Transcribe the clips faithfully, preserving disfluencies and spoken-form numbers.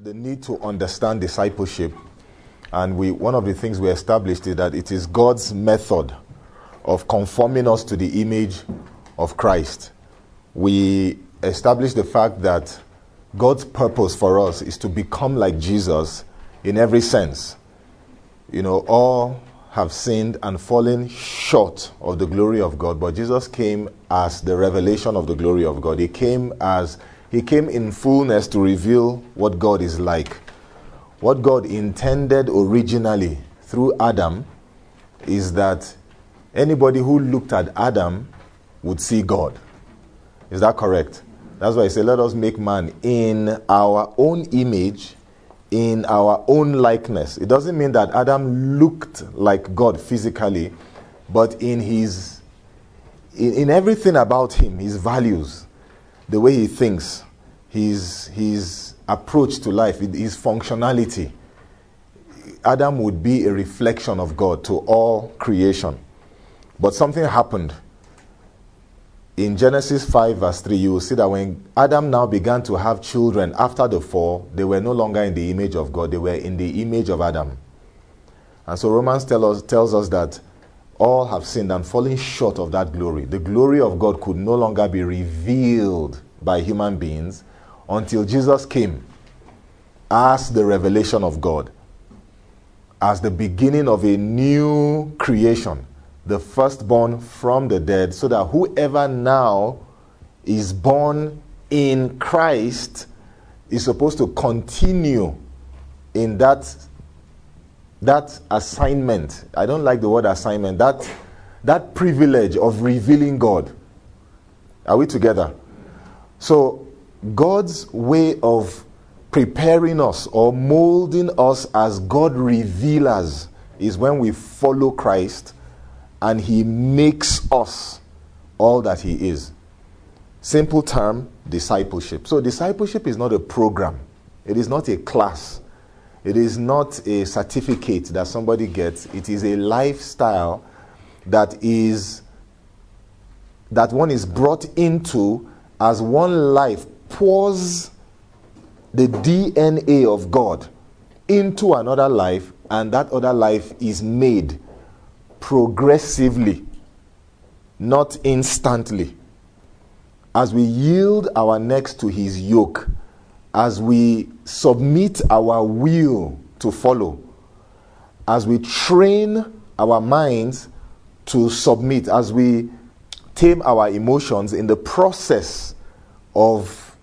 the need to understand discipleship, and we one of the things we established is that it is God's method of conforming us to the image of Christ. We established the fact that God's purpose for us is to become like Jesus in every sense. You know, all have sinned and fallen short of the glory of God, but Jesus came as the revelation of the glory of God. He came as He came in fullness to reveal what God is like. What God intended originally through Adam is that anybody who looked at Adam would see God. Is that correct? That's why I say, let us make man in our own image, in our own likeness. It doesn't mean that Adam looked like God physically, but in his, in, in everything about him, his values, the way he thinks, his, his approach to life, his functionality, Adam would be a reflection of God to all creation. But something happened. In Genesis five verse three, you will see that when Adam now began to have children after the fall, they were no longer in the image of God, they were in the image of Adam. And so Romans tell us, tells us that all have sinned and fallen short of that glory. The glory of God could no longer be revealed by human beings until Jesus came as the revelation of God, as the beginning of a new creation, the firstborn from the dead, so that whoever now is born in Christ is supposed to continue in that, that assignment. I don't like the word assignment. That, that privilege of revealing God. Are we together? So God's way of preparing us or molding us as God revealers is when we follow Christ and He makes us all that He is. Simple term, discipleship. So discipleship is not a program. It is not a class. It is not a certificate that somebody gets. It is a lifestyle that is that one is brought into as one life pours the D N A of God into another life, and that other life is made progressively, not instantly. As we yield our necks to His yoke, as we submit our will to follow, as we train our minds to submit, as we tame our emotions in the process of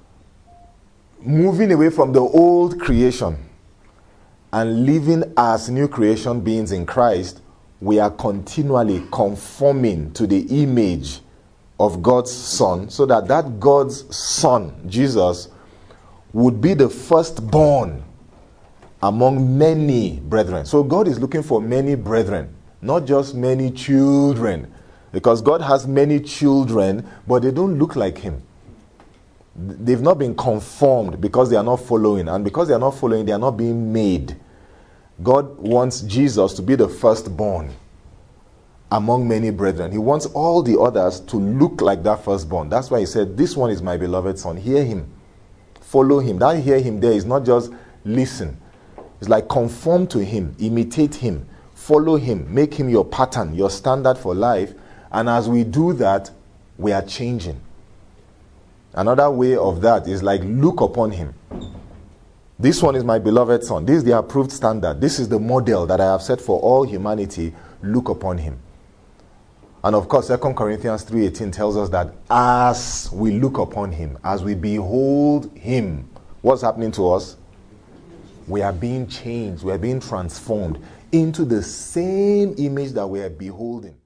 moving away from the old creation and living as new creation beings in Christ, we are continually conforming to the image of God's Son, so that that God's Son, Jesus, would be the firstborn among many brethren. So God is looking for many brethren, not just many children, because God has many children, but they don't look like Him. They've not been conformed because they are not following, and because they are not following, they are not being made. God wants Jesus to be the firstborn among many brethren. He wants all the others to look like that firstborn. That's why He said, this one is my beloved Son. Hear Him. Follow Him. That hear Him there is not just listen. It's like conform to Him. Imitate Him. Follow Him. Make Him your pattern, your standard for life. And as we do that, we are changing. Another way of that is like look upon Him. This one is my beloved Son. This is the approved standard. This is the model that I have set for all humanity. Look upon Him. And of course, Second Corinthians three eighteen tells us that as we look upon Him, as we behold Him, what's happening to us? We are being changed. We are being transformed into the same image that we are beholding.